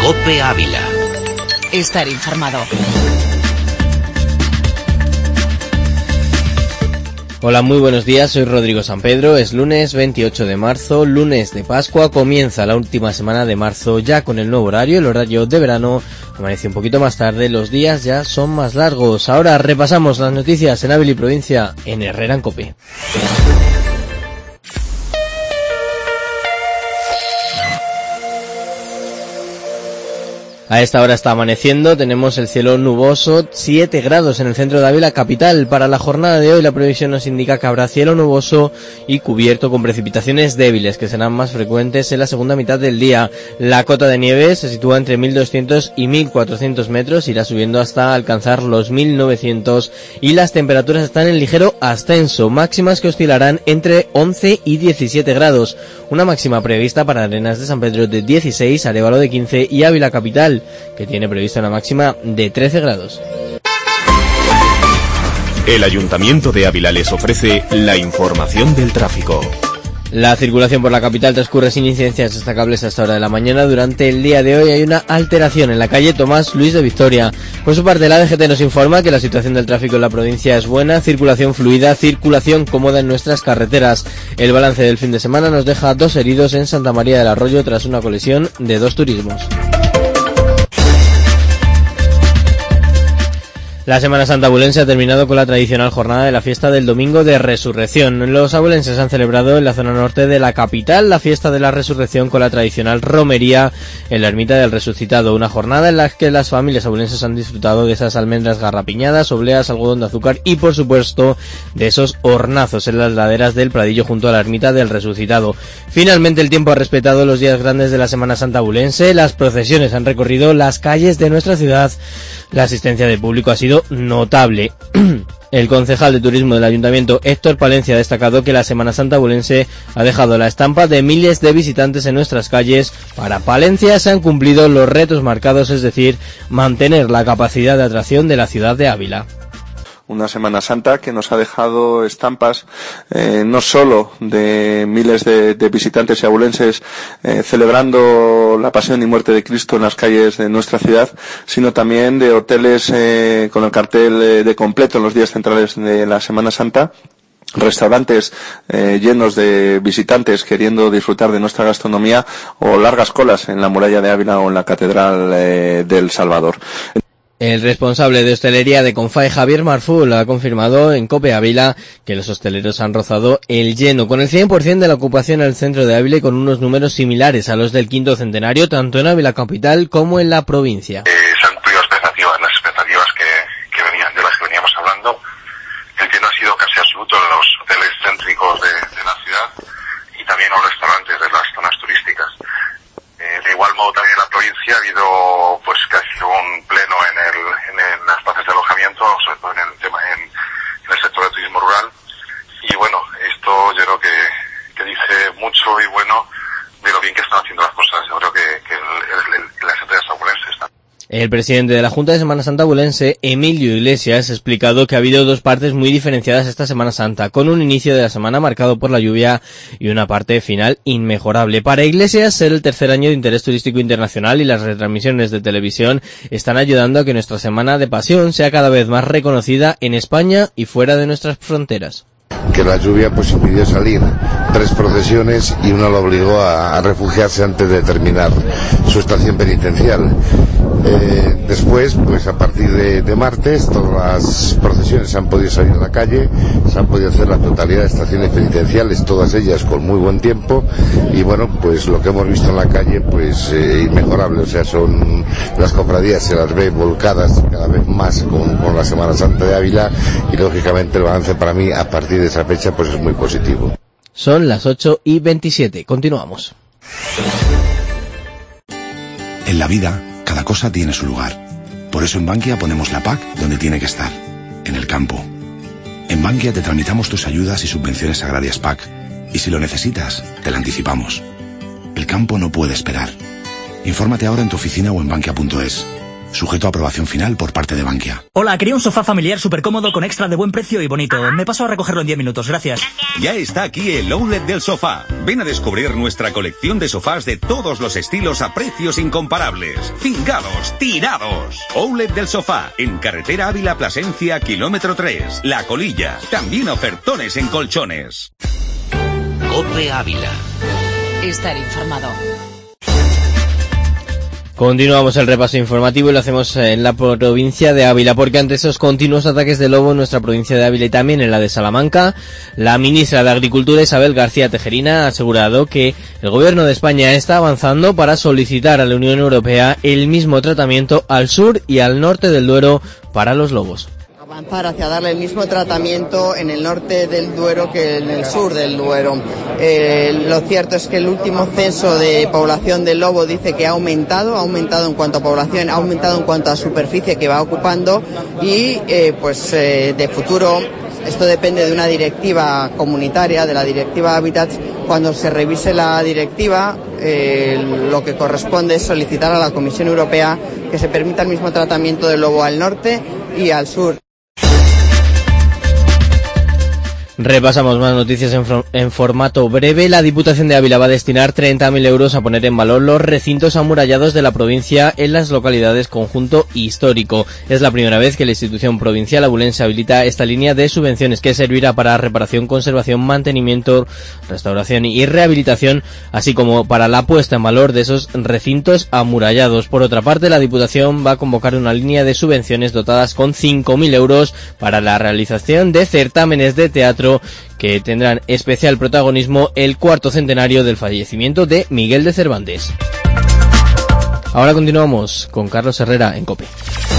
COPE Ávila. Estar informado. Hola, muy buenos días, soy Rodrigo Sampedro, es lunes 28 de marzo, lunes de Pascua, comienza la última semana de marzo ya con el nuevo horario, el horario de verano, amanece un poquito más tarde, los días ya son más largos. Ahora repasamos las noticias en Ávila y provincia en Herrera en COPE. A esta hora está amaneciendo, tenemos el cielo nuboso, 7 grados en el centro de Ávila capital. Para la jornada de hoy la previsión nos indica que habrá cielo nuboso y cubierto con precipitaciones débiles que serán más frecuentes en la segunda mitad del día. La cota de nieve se sitúa entre 1200 y 1400 metros, irá subiendo hasta alcanzar los 1900 y las temperaturas están en ligero ascenso, máximas que oscilarán entre 11 y 17 grados. Una máxima prevista para Arenas de San Pedro de 16, Arévalo de 15 y Ávila capital, que tiene prevista una máxima de 13 grados. El Ayuntamiento de Ávila les ofrece la información del tráfico. La circulación por la capital transcurre sin incidencias destacables hasta hora de la mañana. Durante el día de hoy hay una alteración en la calle Tomás Luis de Victoria. Por su parte, la DGT nos informa que la situación del tráfico en la provincia es buena, circulación fluida, circulación cómoda en nuestras carreteras. El balance del fin de semana nos deja 2 heridos en Santa María del Arroyo tras una colisión de 2 turismos. La Semana Santa abulense ha terminado con la tradicional jornada de la fiesta del Domingo de Resurrección. Los abulenses han celebrado en la zona norte de la capital la fiesta de la Resurrección con la tradicional romería en la ermita del Resucitado. Una jornada en la que las familias abulenses han disfrutado de esas almendras garrapiñadas, obleas, algodón de azúcar y, por supuesto, de esos hornazos en las laderas del Pradillo junto a la ermita del Resucitado. Finalmente, el tiempo ha respetado los días grandes de la Semana Santa abulense. Las procesiones han recorrido las calles de nuestra ciudad. La asistencia de público ha sido notable. El concejal de turismo del ayuntamiento, Héctor Palencia, ha destacado que la Semana Santa abulense ha dejado la estampa de miles de visitantes en nuestras calles. Para Palencia se han cumplido los retos marcados, es decir, mantener la capacidad de atracción de la ciudad de Ávila. Una Semana Santa que nos ha dejado estampas no solo de miles de visitantes y abulenses celebrando la pasión y muerte de Cristo en las calles de nuestra ciudad, sino también de hoteles con el cartel de completo en los días centrales de la Semana Santa, restaurantes llenos de visitantes queriendo disfrutar de nuestra gastronomía o largas colas en la muralla de Ávila o en la Catedral del Salvador. El responsable de hostelería de Confai, Javier Marful, ha confirmado en COPE Ávila que los hosteleros han rozado el lleno, con el 100% de la ocupación en el centro de Ávila y con unos números similares a los del quinto centenario, tanto en Ávila capital como en la provincia. Se han cumplido las expectativas que venían, de las que veníamos hablando. El lleno ha sido casi absoluto en los hoteles céntricos de la ciudad y también en los restaurantes de las zonas turísticas. De igual modo también en la provincia ha habido pues casi un pleno en las plazas de alojamiento, sobre todo en el sector del turismo rural. Y bueno, esto yo creo que dice mucho y bueno de lo bien que están haciendo las cosas. Yo creo que las empresas abulenses están. El presidente de la Junta de Semana Santa abulense, Emilio Iglesias, ha explicado que ha habido 2 partes muy diferenciadas esta Semana Santa, con un inicio de la semana marcado por la lluvia y una parte final inmejorable. Para Iglesias, ser el tercer año de interés turístico internacional y las retransmisiones de televisión están ayudando a que nuestra Semana de Pasión sea cada vez más reconocida en España y fuera de nuestras fronteras. Que la lluvia pues impidió salir 3 procesiones y una lo obligó a refugiarse antes de terminar su estación penitencial. Después, pues a partir de martes, todas las procesiones han podido salir a la calle, se han podido hacer la totalidad de estaciones penitenciales, todas ellas con muy buen tiempo, y bueno, pues lo que hemos visto en la calle, pues inmejorable, o sea, son las cofradías, se las ve volcadas cada vez más con la Semana Santa de Ávila, y lógicamente el balance para mí, a partir de esa fecha, pues es muy positivo. Son las 8:27, continuamos. En la vida, cada cosa tiene su lugar. Por eso en Bankia ponemos la PAC donde tiene que estar, en el campo. En Bankia te tramitamos tus ayudas y subvenciones agrarias PAC, y si lo necesitas, te la anticipamos. El campo no puede esperar. Infórmate ahora en tu oficina o en bankia.es. Sujeto a aprobación final por parte de Bankia. Hola, quería un sofá familiar súper cómodo con extra de buen precio y bonito. Me paso a recogerlo en 10 minutos, gracias. Ya está aquí el Outlet del Sofá. Ven a descubrir nuestra colección de sofás de todos los estilos a precios incomparables. Cingados, tirados. Outlet del Sofá, en carretera Ávila-Plasencia, kilómetro 3. La Colilla. También ofertones en colchones. COPE Ávila. Estar informado. Continuamos el repaso informativo y lo hacemos en la provincia de Ávila, porque ante esos continuos ataques de lobo en nuestra provincia de Ávila y también en la de Salamanca, la ministra de Agricultura, Isabel García Tejerina, ha asegurado que el gobierno de España está avanzando para solicitar a la Unión Europea el mismo tratamiento al sur y al norte del Duero para los lobos. Avanzar hacia darle el mismo tratamiento en el norte del Duero que en el sur del Duero. Lo cierto es que el último censo de población del lobo dice que ha aumentado en cuanto a población, ha aumentado en cuanto a superficie que va ocupando y de futuro esto depende de una directiva comunitaria, de la directiva Habitats. Cuando se revise la directiva, lo que corresponde es solicitar a la Comisión Europea que se permita el mismo tratamiento del lobo al norte y al sur. Repasamos más noticias en formato breve. La Diputación de Ávila va a destinar 30.000 euros a poner en valor los recintos amurallados de la provincia en las localidades conjunto histórico. Es la primera vez que la institución provincial abulense habilita esta línea de subvenciones que servirá para reparación, conservación, mantenimiento, restauración y rehabilitación, así como para la puesta en valor de esos recintos amurallados. Por otra parte, la Diputación va a convocar una línea de subvenciones dotadas con 5.000 euros para la realización de certámenes de teatro que tendrán especial protagonismo el 4º centenario del fallecimiento de Miguel de Cervantes. Ahora continuamos con Carlos Herrera en COPE.